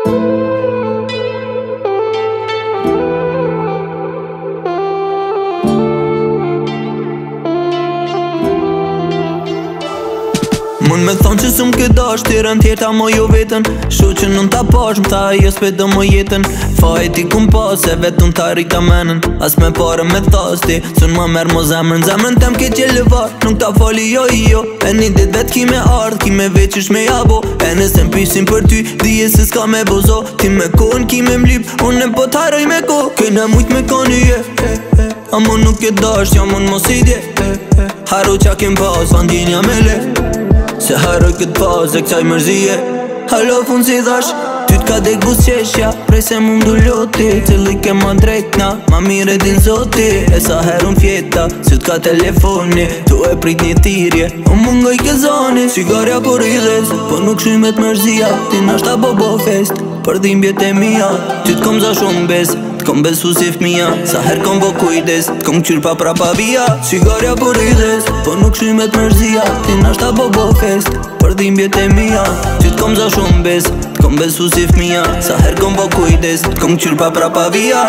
Mund me thonë që s'm ke dash Tirën tjerta mo jo vetën Shu që nën ta pash Më tha jo s'pet do mo jetën Fajt i kum pas E vetën ta rita menën As me pare me thasti Sun ma merë mo zemrën Zemrën tem ke qelë var Nuk ta fali jo i jo E një dit vet ki me ardh Ki me veqish me jabo E nëse m'pysin për ty Dije se s'ka me bozo Ti me kohën ki me mlip Unë po t'haroj me ko Kena mujt me koni je A mu nuk e dash Ja mun mos i dje Haru qa kem pas Vandinja me le Se haroj këtë pas e kësaj mërzije Halo fun si dhash Ty t'ka dek bus qeshja Prej se mu mdu loti Cili ke ma drejtna Ma mire din zoti E sa herun fjeta Si t'ka telefoni Tu e prit një tirje Unë mungoj ke zoni Sigarja por i dhes Po nuk shymet mërzia Ti nashta bobo fest Për dhimbjet e mija Ty t'kom za shumë bes T'kom besu si fmija Sa her kom bo kujdes T'kom qyr pa prapa vija Sigarja por i dhes Po nuk shymet mërzia Ti nashta bobo fest Për dhimbjet e mija Ty t'kom za shumë bes T'kom besu si fmija Sa her kom bo kujdes T'kom qyr pa prapa vija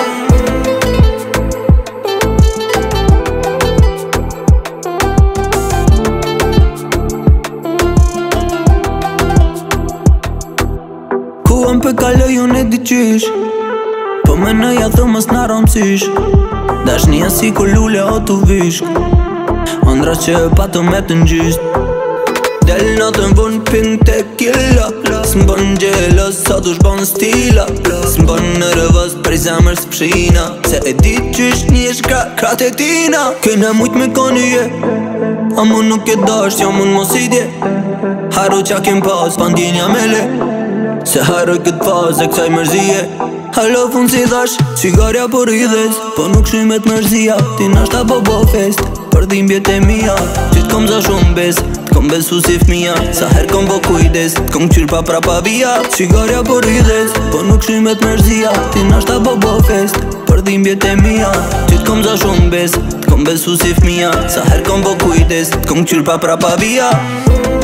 Kuam për kaloj unë e di qysh Po me nëja thëmës në rëmësysh Dashnia si ku lule o t'u vishk Ondra që pa të me të njysht Del natën vën ping tequila S'mbën gjelos sa t'u shbën stila S'mbën në rëvës për i zemër s'pshina Se e di qysh një krat e tina Kena mujt me koni je A mu nuk e dash ja mun mos i dje Haru qa kem pas pandinja me le Se haroj këtë faz e kësaj mërzije Halo fun si dhash Sigarja por i dhes Po nuk shymet mërzia Ti nashta bobo fest Për dhimbjet e mija Ty t'kom za shumë bes T'kom besu si fmija Sa her kom bo kujdes T'kom qyr pa prapa vija Sigarja por i dhes Po nuk shymet mërzia Ti nashta bobo fest Për dhimbjet e mija Ty t'kom za shumë bes T'kom besu si fmija Sa her kom bo kujdes T'kom qyr pa prapa vija